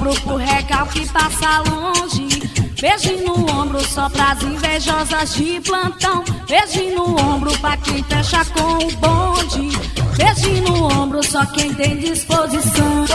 ombro pro recalque que passa longe. Beijo no ombro só pras invejosas de plantão. Beijo no ombro pra quem fecha com o bonde. Beijo no ombro só quem tem disposição.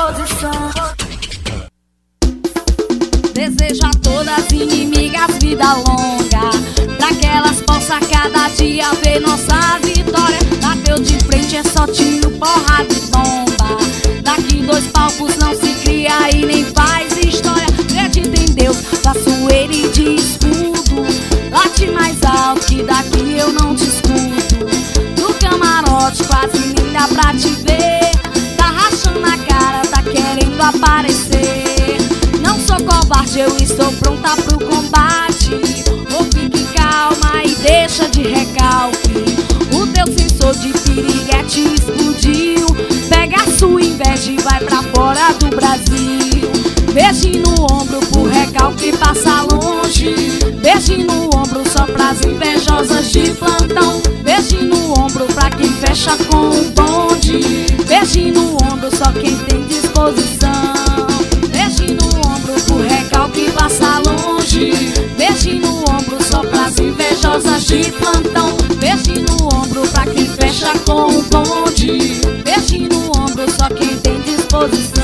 Desejo a todas inimigas vida longa, pra que elas possam cada dia ver nossa vitória. Bateu de frente é só tiro, porrada e bomba. Daqui dois palcos não se cria e nem faz história. Acredita em Deus, faço ele de escudo. Late mais alto que daqui eu não te escuto. No camarote quase nem dá pra te ver. Tá rachando a cara, tá querendo aparecer. Não sou covarde, eu estou pronta pro combate. Ou fique calma e deixa de recalque. O teu sensor de piriguete explodiu. Pega a sua inveja e vai pra fora do Brasil. Beijo no ombro pro recalque passa longe. Beijo no ombro só pras invejosas de plantão. Beijo no ombro pra quem fecha com o bonde. Beijo no ombro só quem tem disposição. Beijo no ombro pro recalque passa longe. Beijo no ombro só pras invejosas de plantão. Beijo no ombro pra quem fecha com o bonde. Beijo no ombro só quem tem disposição.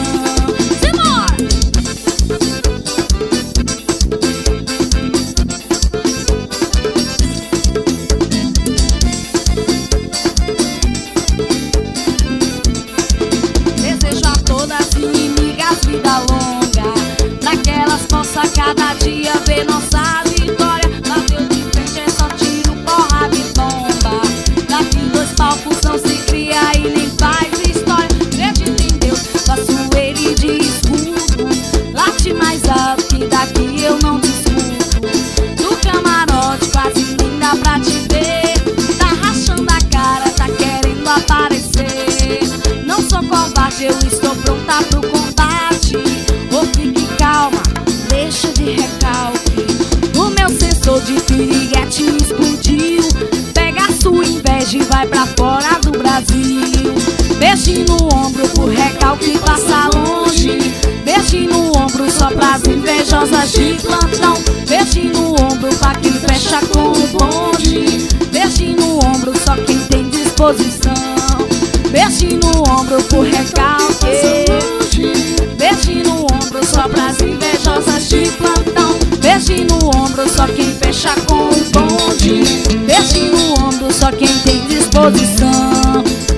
Vida longa, pra que elas possam cada dia ver nossa vitória. Bateu de frente é só tiro, porrada e bomba. Daqui dois palcos não se cria e nem faz história. Acredita em Deus, faço ele de escudo. Late mais alto que daqui eu não te escuto. No camarote quase nem dá pra te ver. Tá rachando a cara, tá querendo aparecer. Não sou covarde, eu estou pronta pro combate. Ou fique calma, deixa de recalque. O meu sensor de piriguete explodiu. Pega a sua inveja e vai pra fora do Brasil. Beijo no ombro pro recalque passa longe. Beijo no ombro só pras invejosas de plantão. Beijo no ombro pra quem fecha com o bonde. Beijo no ombro só quem tem disposição. Beijo no ombro pro recalque. Beijo no ombro só pras invejosas de plantão. Beijo no ombro só quem fecha com o bonde. Beijo no ombro só quem tem disposição.